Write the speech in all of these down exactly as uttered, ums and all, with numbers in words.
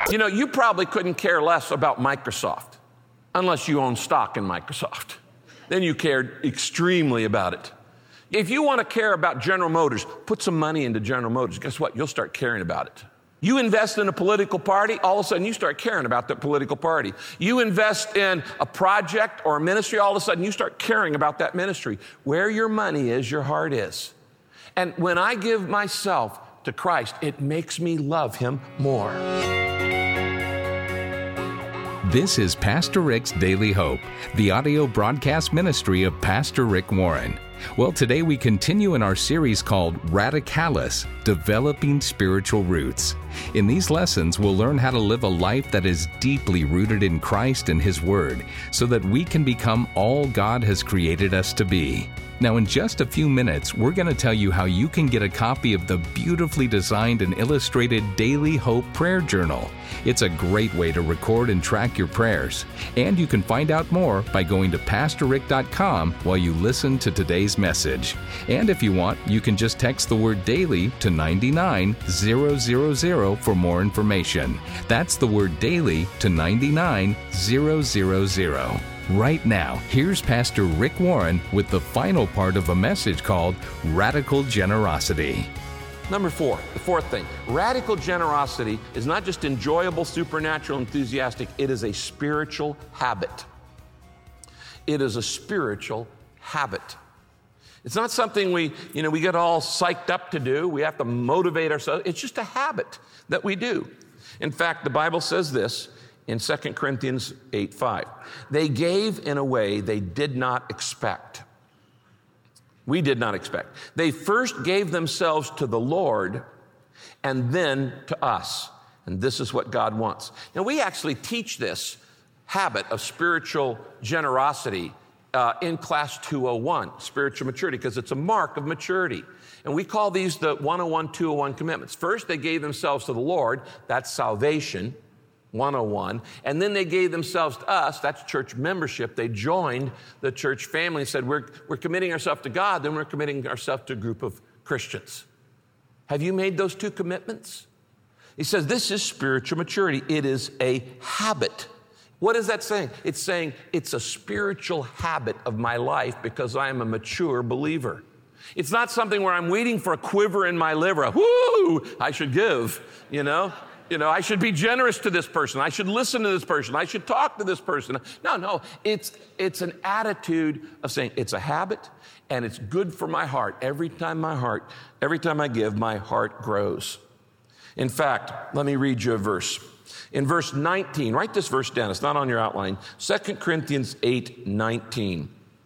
You know, you probably couldn't care less about Microsoft unless you own stock in Microsoft. Then you cared extremely about it. If you want to care about General Motors, put some money into General Motors. Guess what? You'll start caring about it. You invest in a political party, all of a sudden you start caring about that political party. You invest in a project or a ministry, all of a sudden you start caring about that ministry. Where your money is, your heart is. And when I give myself to Christ, it makes me love Him more. This is Pastor Rick's Daily Hope, the audio broadcast ministry of Pastor Rick Warren. Well, today we continue in our series called Radicalis, Developing Spiritual Roots. In these lessons, we'll learn how to live a life that is deeply rooted in Christ and His Word, so that we can become all God has created us to be. Now, in just a few minutes, we're going to tell you how you can get a copy of the beautifully designed and illustrated Daily Hope Prayer Journal. It's a great way to record and track your prayers. And you can find out more by going to pastor rick dot com while you listen to today's message. And if you want, you can just text the word daily to nine nine zero zero zero for more information. That's the word daily to nine nine zero zero zero. Right now, here's Pastor Rick Warren with the final part of a message called Radical Generosity. Number four, the fourth thing, radical generosity is not just enjoyable, supernatural, enthusiastic, it is a spiritual habit. It is a spiritual habit. It's not something we, you know, we get all psyched up to do. We have to motivate ourselves. It's just a habit that we do. In fact, the Bible says this in Second Corinthians eight five. They gave in a way they did not expect. We did not expect. They first gave themselves to the Lord and then to us. And this is what God wants. Now, we actually teach this habit of spiritual generosity uh, in class two oh one, spiritual maturity, because it's a mark of maturity. And we call these the one oh one, two oh one commitments. First, they gave themselves to the Lord. That's salvation. one oh one, and then they gave themselves to us. That's church membership. They joined the church family and said, we're, we're committing ourselves to God, then we're committing ourselves to a group of Christians. Have you made those two commitments? He says this is spiritual maturity. It is a habit. What is that saying? It's saying it's a spiritual habit of my life because I am a mature believer. It's not something where I'm waiting for a quiver in my liver. Whoo, I should give, you know. You know, I should be generous to this person. I should listen to this person. I should talk to this person. No, no, it's it's an attitude of saying it's a habit and it's good for my heart. Every time my heart, every time I give, my heart grows. In fact, let me read you a verse. In verse nineteen, write this verse down. It's not on your outline. Second Corinthians eight nineteen.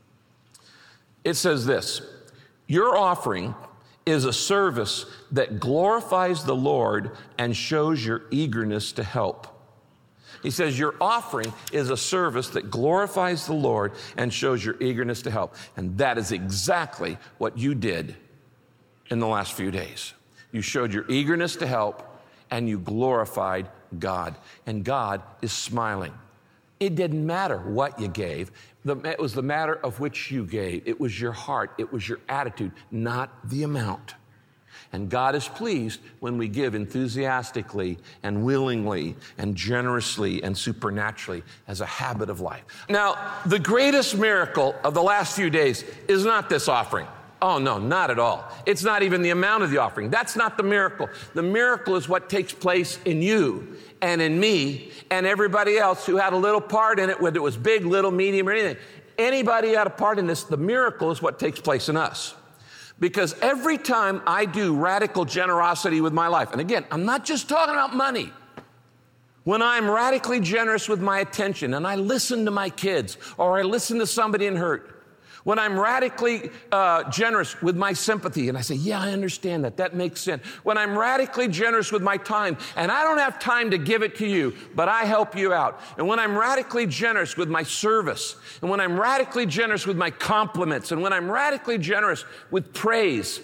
It says this, your offering is a service that glorifies the Lord and shows your eagerness to help. He says your offering is a service that glorifies the Lord and shows your eagerness to help. And that is exactly what you did in the last few days. You showed your eagerness to help and you glorified God. And God is smiling. It didn't matter what you gave. It was the matter of which you gave. It was your heart. It was your attitude, not the amount. And God is pleased when we give enthusiastically and willingly and generously and supernaturally as a habit of life. Now, the greatest miracle of the last few days is not this offering. Oh, no, not at all. It's not even the amount of the offering. That's not the miracle. The miracle is what takes place in you and in me and everybody else who had a little part in it, whether it was big, little, medium, or anything. Anybody had a part in this, the miracle is what takes place in us. Because every time I do radical generosity with my life, and again, I'm not just talking about money. When I'm radically generous with my attention and I listen to my kids or I listen to somebody in hurt, when I'm radically uh, generous with my sympathy and I say, yeah, I understand that, that makes sense. When I'm radically generous with my time and I don't have time to give it to you, but I help you out. And when I'm radically generous with my service, and when I'm radically generous with my compliments, and when I'm radically generous with praise,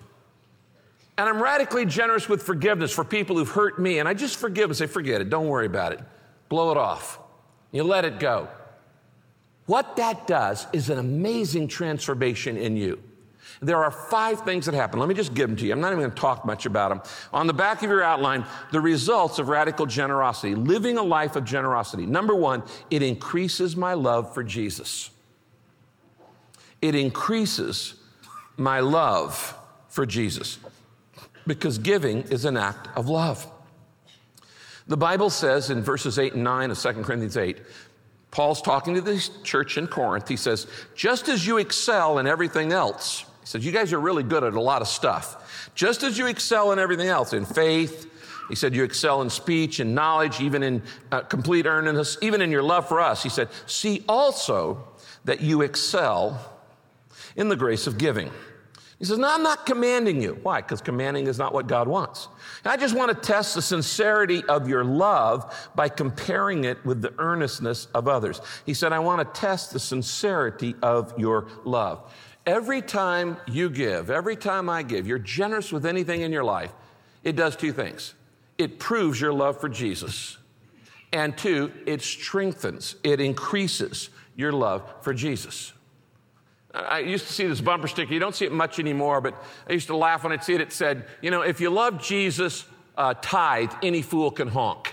and I'm radically generous with forgiveness for people who've hurt me, and I just forgive and say, forget it, don't worry about it. Blow it off. You let it go. What that does is an amazing transformation in you. There are five things that happen. Let me just give them to you. I'm not even going to talk much about them. On the back of your outline, the results of radical generosity, living a life of generosity. Number one, it increases my love for Jesus. It increases my love for Jesus because giving is an act of love. The Bible says in verses eight and nine of Second Corinthians eight, Paul's talking to this church in Corinth. He says, just as you excel in everything else, he says, you guys are really good at a lot of stuff. Just as you excel in everything else, in faith, he said, you excel in speech and knowledge, even in uh, complete earnestness, even in your love for us. He said, see also that you excel in the grace of giving. He says, no, I'm not commanding you. Why? Because commanding is not what God wants. And I just want to test the sincerity of your love by comparing it with the earnestness of others. He said, I want to test the sincerity of your love. Every time you give, every time I give, you're generous with anything in your life, it does two things. It proves your love for Jesus. And two, it strengthens, it increases your love for Jesus. I used to see this bumper sticker. You don't see it much anymore, but I used to laugh when I'd see it. It said, you know, if you love Jesus, uh, tithe, any fool can honk.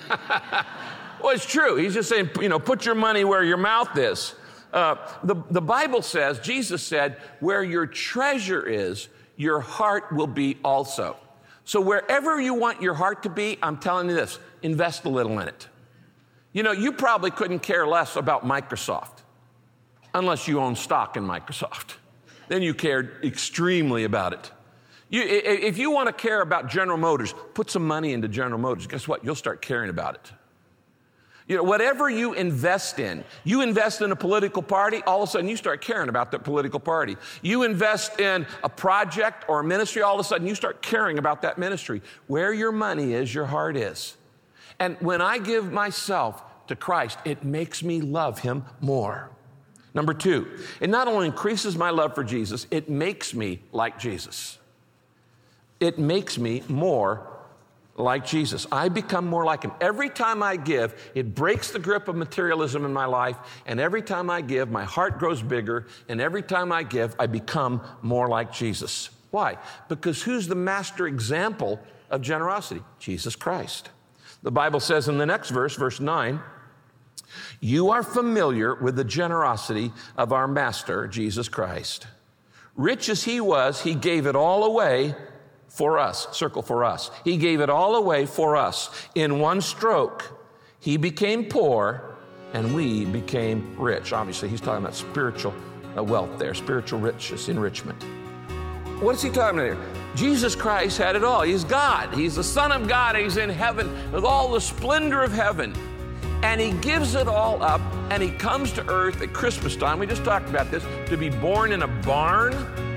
Well, it's true. He's just saying, you know, put your money where your mouth is. Uh, the, the Bible says, Jesus said, where your treasure is, your heart will be also. So wherever you want your heart to be, I'm telling you this, invest a little in it. You know, you probably couldn't care less about Microsoft unless you own stock in Microsoft. Then you cared extremely about it. You, if you want to care about General Motors, put some money into General Motors. Guess what? You'll start caring about it. You know, whatever you invest in, you invest in a political party, all of a sudden you start caring about that political party. You invest in a project or a ministry, all of a sudden you start caring about that ministry. Where your money is, your heart is. And when I give myself to Christ, it makes me love him more. Number two, it not only increases my love for Jesus, it makes me like Jesus. It makes me more like Jesus. I become more like him. Every time I give, it breaks the grip of materialism in my life, and every time I give, my heart grows bigger, and every time I give, I become more like Jesus. Why? Because who's the master example of generosity? Jesus Christ. The Bible says in the next verse, verse nine, you are familiar with the generosity of our Master, Jesus Christ. Rich as he was, he gave it all away for us. Circle for us. He gave it all away for us. In one stroke, he became poor and we became rich. Obviously, he's talking about spiritual wealth there, spiritual riches, enrichment. What is he talking about here? Jesus Christ had it all. He's God. He's the Son of God. He's in heaven with all the splendor of heaven. And he gives it all up, and he comes to earth at Christmas time. We just talked about this, to be born in a barn.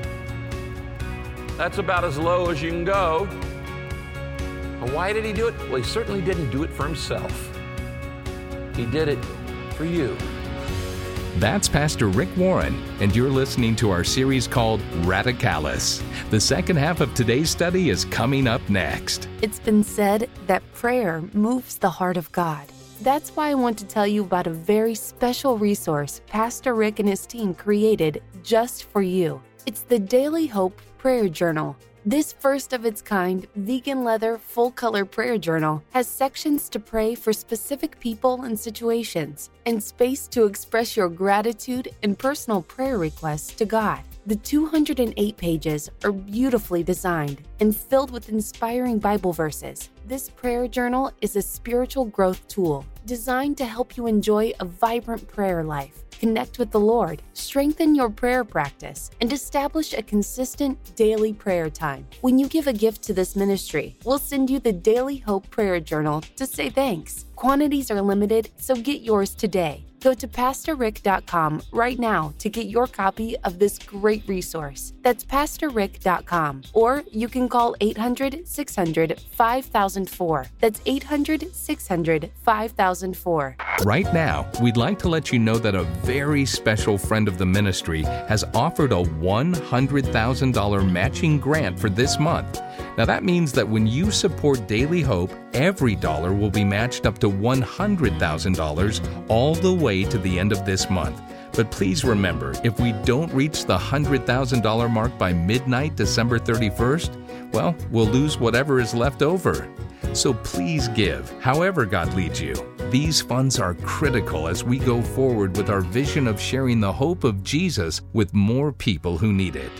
That's about as low as you can go. And why did he do it? Well, he certainly didn't do it for himself. He did it for you. That's Pastor Rick Warren, and you're listening to our series called Radicalis. The second half of today's study is coming up next. It's been said that prayer moves the heart of God. That's why I want to tell you about a very special resource Pastor Rick and his team created just for you. It's the Daily Hope Prayer Journal. This first of its kind, vegan leather, full-color prayer journal has sections to pray for specific people and situations, and space to express your gratitude and personal prayer requests to God. The two hundred eight pages are beautifully designed and filled with inspiring Bible verses. This prayer journal is a spiritual growth tool designed to help you enjoy a vibrant prayer life, connect with the Lord, strengthen your prayer practice, and establish a consistent daily prayer time. When you give a gift to this ministry, we'll send you the Daily Hope Prayer Journal to say thanks. Quantities are limited, so get yours today. Go to pastor rick dot com right now to get your copy of this great resource. That's pastor rick dot com. Or you can call eight hundred, six hundred, five thousand four. That's eight hundred, six hundred, five thousand four. Right now, we'd like to let you know that a very special friend of the ministry has offered a one hundred thousand dollars matching grant for this month. Now that means that when you support Daily Hope, every dollar will be matched up to one hundred thousand dollars all the way to the end of this month. But please remember, if we don't reach the one hundred thousand dollars mark by midnight, December thirty-first, well, we'll lose whatever is left over. So please give, however God leads you. These funds are critical as we go forward with our vision of sharing the hope of Jesus with more people who need it.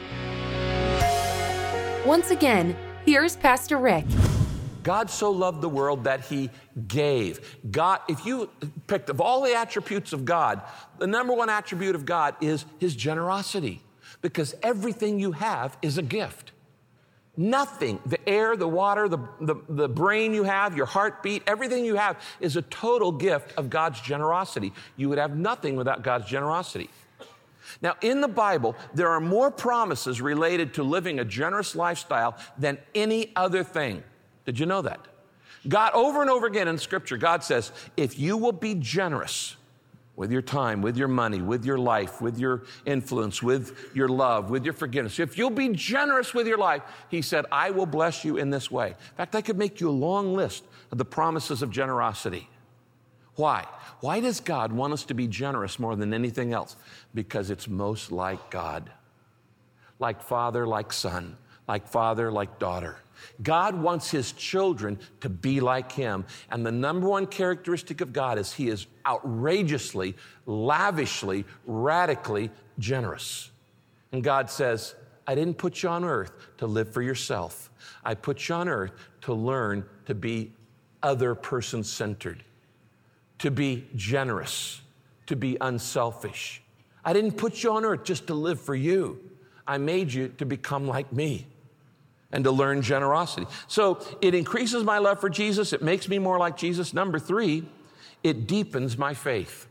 Once again, here's Pastor Rick. God so loved the world that he gave. God, if you picked of all the attributes of God, the number one attribute of God is his generosity, because everything you have is a gift. Nothing, the air, the water, the, the, the brain you have, your heartbeat, everything you have is a total gift of God's generosity. You would have nothing without God's generosity. Now, in the Bible, there are more promises related to living a generous lifestyle than any other thing. Did you know that? God, over and over again in Scripture, God says, if you will be generous with your time, with your money, with your life, with your influence, with your love, with your forgiveness, if you'll be generous with your life, he said, I will bless you in this way. In fact, I could make you a long list of the promises of generosity. Why? Why does God want us to be generous more than anything else? Because it's most like God. Like father, like son, like father, like daughter. God wants his children to be like him. And the number one characteristic of God is he is outrageously, lavishly, radically generous. And God says, I didn't put you on earth to live for yourself. I put you on earth to learn to be other person-centered, to be generous, to be unselfish. I didn't put you on earth just to live for you. I made you to become like me and to learn generosity. So it increases my love for Jesus. It makes me more like Jesus. Number three, it deepens my faith.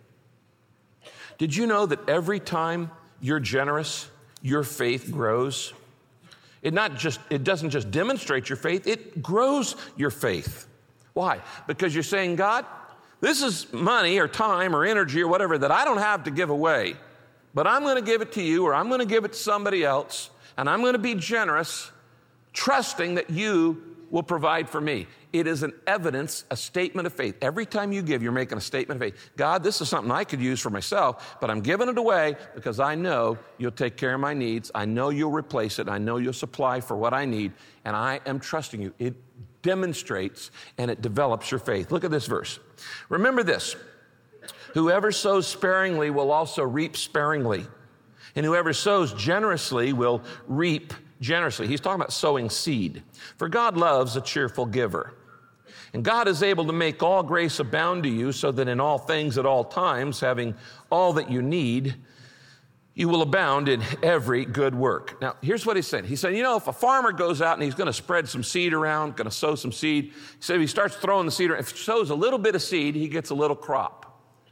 Did you know that every time you're generous, your faith grows? It not just, it doesn't just demonstrate your faith, it grows your faith. Why? Because you're saying, God, this is money or time or energy or whatever that I don't have to give away, but I'm going to give it to you, or I'm going to give it to somebody else, and I'm going to be generous, trusting that you will provide for me. It is an evidence, a statement of faith. Every time you give, you're making a statement of faith. God, this is something I could use for myself, but I'm giving it away because I know you'll take care of my needs. I know you'll replace it. I know you'll supply for what I need, and I am trusting you. It demonstrates and it develops your faith. Look at this verse. Remember this, whoever sows sparingly will also reap sparingly, and whoever sows generously will reap generously. He's talking about sowing seed. For God loves a cheerful giver. And God is able to make all grace abound to you, so that in all things at all times, having all that you need, you will abound in every good work. Now, here's what he said. He said, you know, if a farmer goes out and he's going to spread some seed around, going to sow some seed, he said if he starts throwing the seed around, if he sows a little bit of seed, he gets a little crop.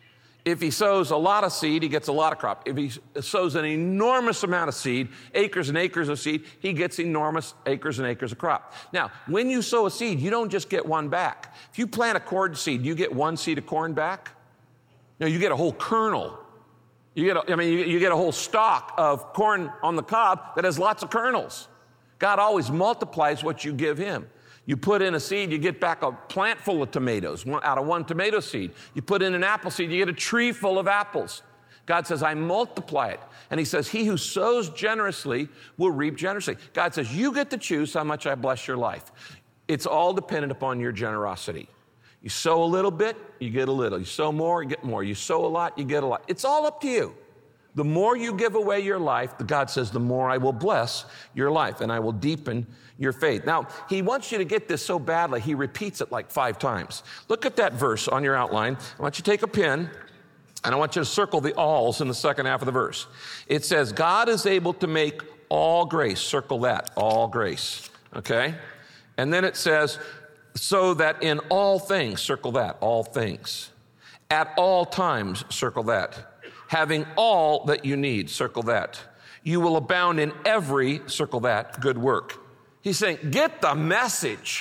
If he sows a lot of seed, he gets a lot of crop. If he sows an enormous amount of seed, acres and acres of seed, he gets enormous acres and acres of crop. Now, when you sow a seed, you don't just get one back. If you plant a corn seed, you get one seed of corn back. No, you get a whole kernel. You get, a, I mean, you, you get a whole stalk of corn on the cob that has lots of kernels. God always multiplies what you give him. You put in a seed, you get back a plant full of tomatoes one, out of one tomato seed. You put in an apple seed, you get a tree full of apples. God says, I multiply it. And he says, he who sows generously will reap generously. God says, you get to choose how much I bless your life. It's all dependent upon your generosity. You sow a little bit, you get a little. You sow more, you get more. You sow a lot, you get a lot. It's all up to you. The more you give away your life, God says, the more I will bless your life and I will deepen your faith. Now, he wants you to get this so badly, he repeats it like five times. Look at that verse on your outline. I want you to take a pen and I want you to circle the alls in the second half of the verse. It says, God is able to make all grace. Circle that, all grace. Okay? And then it says, so that in all things, circle that, all things. At all times, circle that. Having all that you need, circle that. You will abound in every, circle that, good work. He's saying, get the message.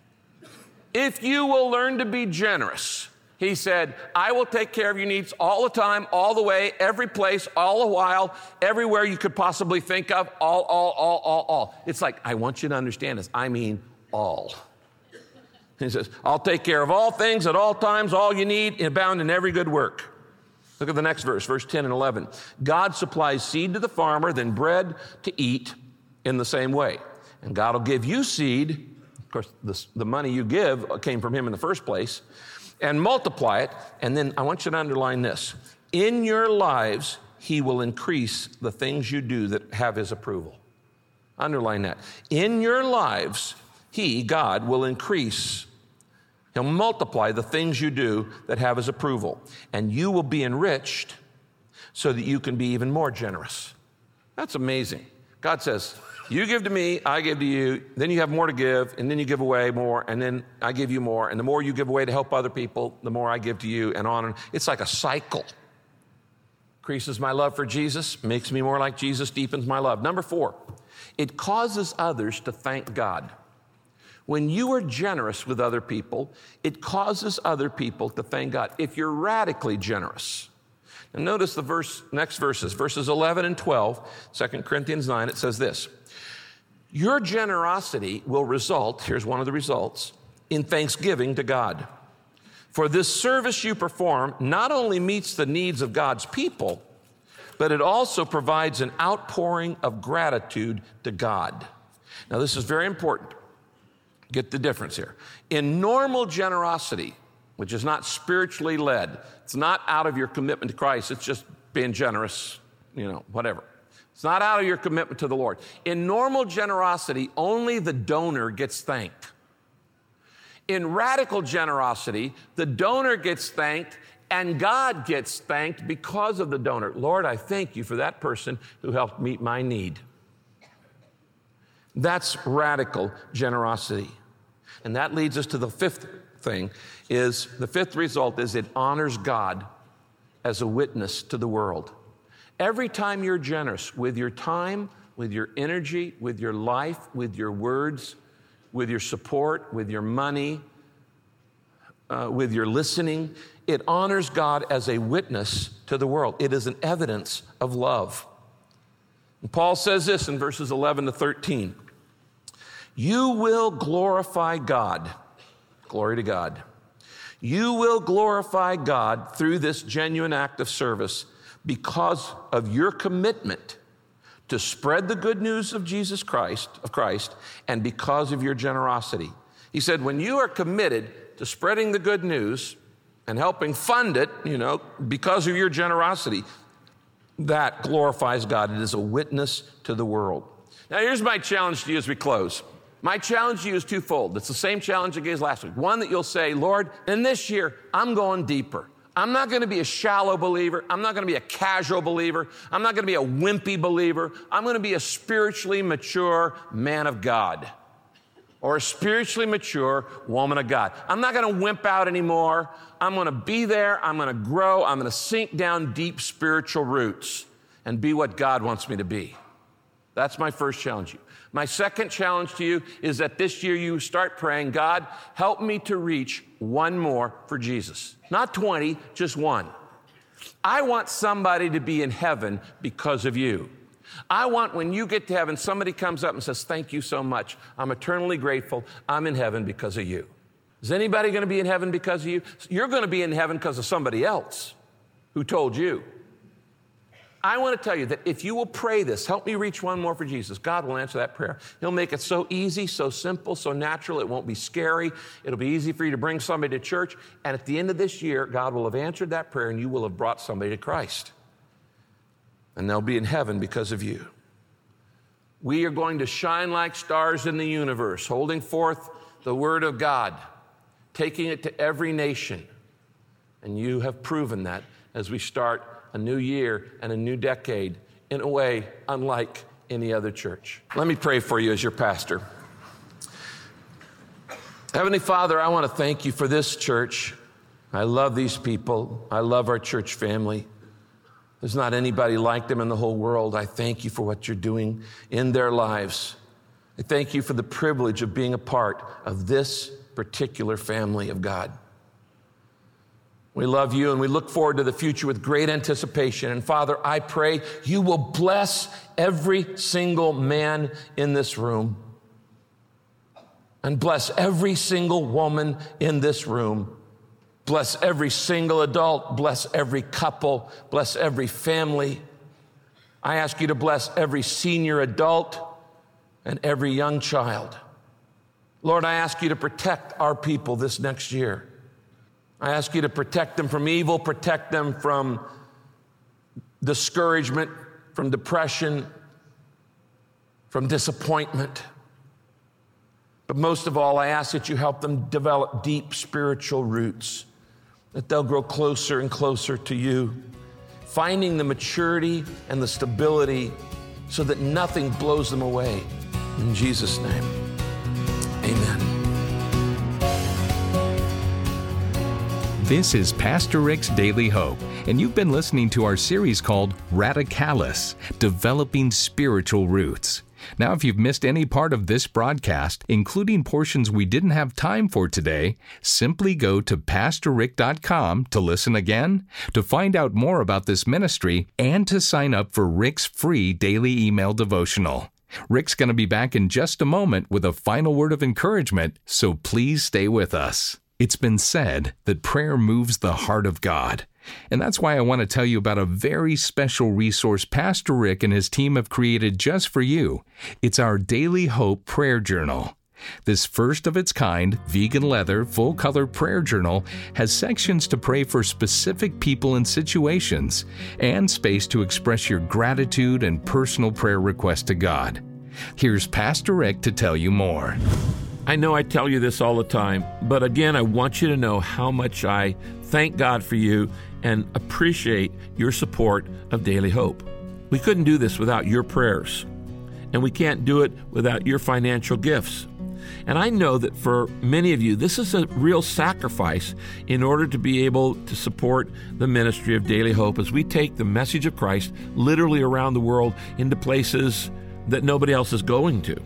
If you will learn to be generous, he said, I will take care of your needs all the time, all the way, every place, all the while, everywhere you could possibly think of, all, all, all, all, all. It's like, I want you to understand this. I mean all. He says, I'll take care of all things at all times, all you need, and abound in every good work. Look at the next verse, verse ten and eleven. God supplies seed to the farmer, then bread to eat in the same way. And God will give you seed. Of course, the, the money you give came from him in the first place, and multiply it. And then I want you to underline this. In your lives, he will increase the things you do that have his approval. Underline that. In your lives, he, God, will increase. He'll multiply the things you do that have his approval. And you will be enriched so that you can be even more generous. That's amazing. God says, you give to me, I give to you, then you have more to give, and then you give away more, and then I give you more. And the more you give away to help other people, the more I give to you, and on and on. It's like a cycle. Increases my love for Jesus, makes me more like Jesus, deepens my love. Number four, it causes others to thank God. When you are generous with other people, it causes other people to thank God. If you're radically generous, and notice the verse, next verses, verses eleven and twelve, Second Corinthians nine, it says this. Your generosity will result, here's one of the results, in thanksgiving to God. For this service you perform not only meets the needs of God's people, but it also provides an outpouring of gratitude to God. Now, this is very important. Get the difference here. In normal generosity, which is not spiritually led, it's not out of your commitment to Christ, it's just being generous, you know, whatever. It's not out of your commitment to the Lord. In normal generosity, only the donor gets thanked. In radical generosity, the donor gets thanked and God gets thanked because of the donor. Lord, I thank you for that person who helped meet my need. That's radical generosity. And that leads us to the fifth thing, is the fifth result is it honors God as a witness to the world. Every time you're generous with your time, with your energy, with your life, with your words, with your support, with your money, uh, with your listening, it honors God as a witness to the world. It is an evidence of love. And Paul says this in verses eleven to thirteen. You will glorify God. Glory to God. You will glorify God through this genuine act of service because of your commitment to spread the good news of Jesus Christ, of Christ, and because of your generosity. He said, when you are committed to spreading the good news and helping fund it, you know, because of your generosity, that glorifies God. It is a witness to the world. Now, here's my challenge to you as we close. My challenge to you is twofold. It's the same challenge I gave last week. One, that you'll say, Lord, in this year, I'm going deeper. I'm not going to be a shallow believer. I'm not going to be a casual believer. I'm not going to be a wimpy believer. I'm going to be a spiritually mature man of God or a spiritually mature woman of God. I'm not going to wimp out anymore. I'm going to be there. I'm going to grow. I'm going to sink down deep spiritual roots and be what God wants me to be. That's my first challenge to you. My second challenge to you is that this year you start praying, God, help me to reach one more for Jesus. Not twenty, just one. I want somebody to be in heaven because of you. I want when you get to heaven, somebody comes up and says, thank you so much. I'm eternally grateful. I'm in heaven because of you. Is anybody going to be in heaven because of you? You're going to be in heaven because of somebody else who told you. I want to tell you that if you will pray this, help me reach one more for Jesus, God will answer that prayer. He'll make it so easy, so simple, so natural. It won't be scary. It'll be easy for you to bring somebody to church. And at the end of this year, God will have answered that prayer and you will have brought somebody to Christ. And they'll be in heaven because of you. We are going to shine like stars in the universe, holding forth the word of God, taking it to every nation. And you have proven that as we start a new year and a new decade in a way unlike any other church. Let me pray for you as your pastor. Heavenly Father, I want to thank you for this church. I love these people. I love our church family. There's not anybody like them in the whole world. I thank you for what you're doing in their lives. I thank you for the privilege of being a part of this particular family of God. We love you and we look forward to the future with great anticipation. And Father, I pray you will bless every single man in this room and bless every single woman in this room Bless every single adult. Bless every couple. Bless every family. I ask you to bless every senior adult and every young child. Lord, I ask you to protect our people this next year. I ask you to protect them from evil, protect them from discouragement, from depression, from disappointment. But most of all, I ask that you help them develop deep spiritual roots, that they'll grow closer and closer to you, finding the maturity and the stability so that nothing blows them away. In Jesus' name, amen. This is Pastor Rick's Daily Hope, and you've been listening to our series called Radicalis, Developing Spiritual Roots. Now, if you've missed any part of this broadcast, including portions we didn't have time for today, simply go to pastor rick dot com to listen again, to find out more about this ministry, and to sign up for Rick's free daily email devotional. Rick's going to be back in just a moment with a final word of encouragement, so please stay with us. It's been said that prayer moves the heart of God. And that's why I want to tell you about a very special resource Pastor Rick and his team have created just for you. It's our Daily Hope Prayer Journal. This first of its kind, vegan leather, full-color prayer journal has sections to pray for specific people and situations, and space to express your gratitude and personal prayer requests to God. Here's Pastor Rick to tell you more. I know I tell you this all the time, but again, I want you to know how much I thank God for you and appreciate your support of Daily Hope. We couldn't do this without your prayers, and we can't do it without your financial gifts. And I know that for many of you, this is a real sacrifice in order to be able to support the ministry of Daily Hope as we take the message of Christ literally around the world into places that nobody else is going to.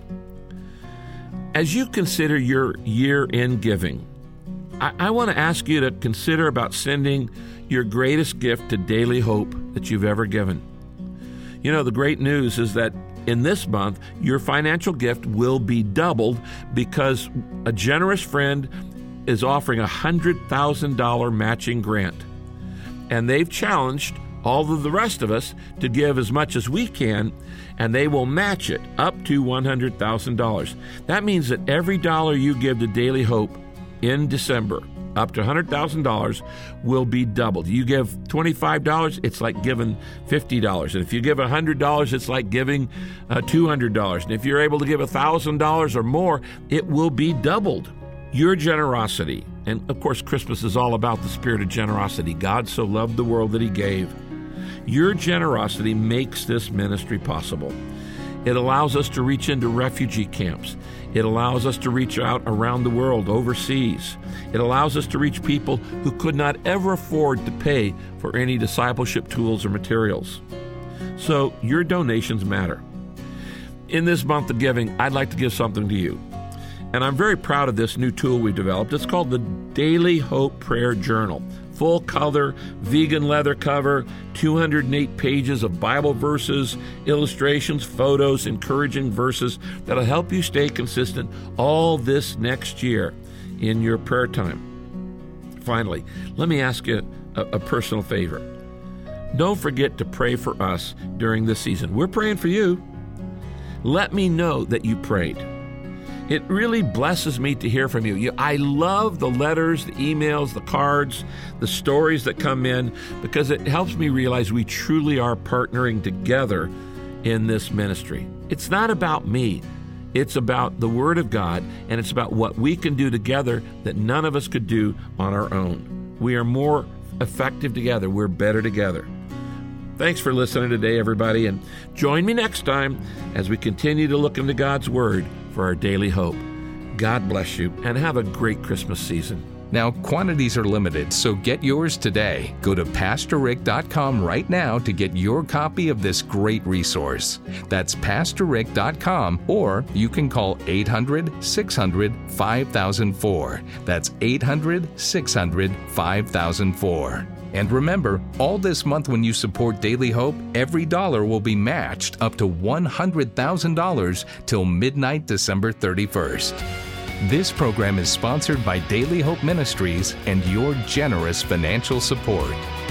As you consider your year-end giving, I, I want to ask you to consider about sending your greatest gift to Daily Hope that you've ever given. You know, the great news is that in this month, your financial gift will be doubled because a generous friend is offering a one hundred thousand dollars matching grant. And they've challenged all of the rest of us to give as much as we can, and they will match it up to one hundred thousand dollars. That means that every dollar you give to Daily Hope in December, up to one hundred thousand dollars, will be doubled. You give twenty-five dollars, it's like giving fifty dollars. And if you give one hundred dollars, it's like giving uh, two hundred dollars. And if you're able to give one thousand dollars or more, it will be doubled. Your generosity, and of course Christmas is all about the spirit of generosity. God so loved the world that he gave. Your generosity makes this ministry possible. It allows us to reach into refugee camps. It allows us to reach out around the world, overseas. It allows us to reach people who could not ever afford to pay for any discipleship tools or materials. So your donations matter. In this month of giving, I'd like to give something to you. And I'm very proud of this new tool we developed. It's called the Daily Hope Prayer Journal. Full color, vegan leather cover, two hundred eight pages of Bible verses, illustrations, photos, encouraging verses that'll help you stay consistent all this next year in your prayer time. Finally, let me ask you a, a personal favor. Don't forget to pray for us during this season. We're praying for you. Let me know that you prayed. It really blesses me to hear from you. you. I love the letters, the emails, the cards, the stories that come in, because it helps me realize we truly are partnering together in this ministry. It's not about me. It's about the Word of God, and it's about what we can do together that none of us could do on our own. We are more effective together. We're better together. Thanks for listening today, everybody, and join me next time as we continue to look into God's Word for our daily hope. God bless you, and have a great Christmas season. Now, quantities are limited, so get yours today. Go to pastor rick dot com right now to get your copy of this great resource. That's pastor rick dot com, or you can call eight hundred, six hundred, five thousand four. That's eight hundred, six hundred, five thousand four. And remember, all this month when you support Daily Hope, every dollar will be matched up to one hundred thousand dollars till midnight December thirty-first. This program is sponsored by Daily Hope Ministries and your generous financial support.